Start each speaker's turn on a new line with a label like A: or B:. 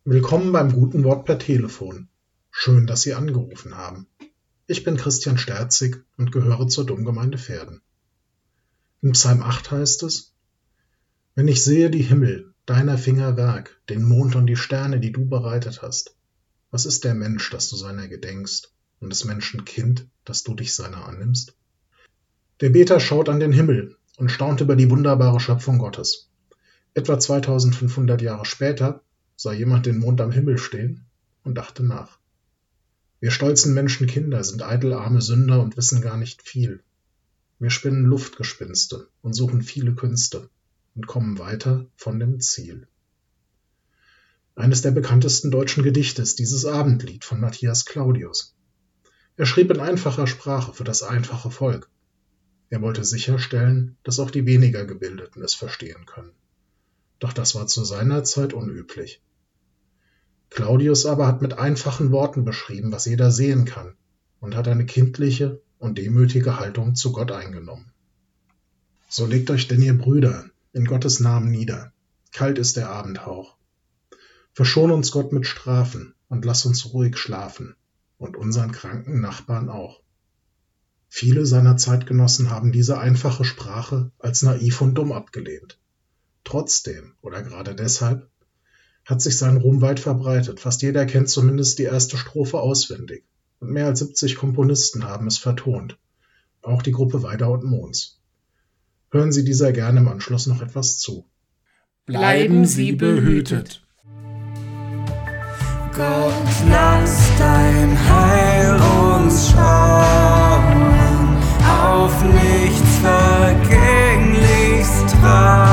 A: Willkommen beim Guten Wort per Telefon. Schön, dass Sie angerufen haben. Ich bin Christian Sterzig und gehöre zur Domgemeinde Verden. In Psalm 8 heißt es: Wenn ich sehe die Himmel, deiner Finger Werk, den Mond und die Sterne, die du bereitet hast, was ist der Mensch, dass du seiner gedenkst, und des Menschen Kind, dass du dich seiner annimmst? Der Beter schaut an den Himmel und staunt über die wunderbare Schöpfung Gottes. Etwa 2500 Jahre später sah jemand den Mond am Himmel stehen und dachte nach. Wir stolzen Menschenkinder sind eitel arme Sünder und wissen gar nicht viel. Wir spinnen Luftgespinste und suchen viele Künste und kommen weiter von dem Ziel. Eines der bekanntesten deutschen Gedichte ist dieses Abendlied von Matthias Claudius. Er schrieb in einfacher Sprache für das einfache Volk. Er wollte sicherstellen, dass auch die weniger Gebildeten es verstehen können. Doch das war zu seiner Zeit unüblich. Claudius aber hat mit einfachen Worten beschrieben, was jeder sehen kann, und hat eine kindliche und demütige Haltung zu Gott eingenommen. So legt euch denn ihr Brüder in Gottes Namen nieder. Kalt ist der Abendhauch. Verschon uns Gott mit Strafen und lass uns ruhig schlafen und unseren kranken Nachbarn auch. Viele seiner Zeitgenossen haben diese einfache Sprache als naiv und dumm abgelehnt. Trotzdem, oder gerade deshalb, hat sich sein Ruhm weit verbreitet. Fast jeder kennt zumindest die erste Strophe auswendig. Und mehr als 70 Komponisten haben es vertont. Auch die Gruppe Weider und Mohns. Hören Sie dieser gerne im Anschluss noch etwas zu.
B: Bleiben Sie behütet.
C: Gott, lass dein Heil uns schauen, auf nichts Vergängliches trauen.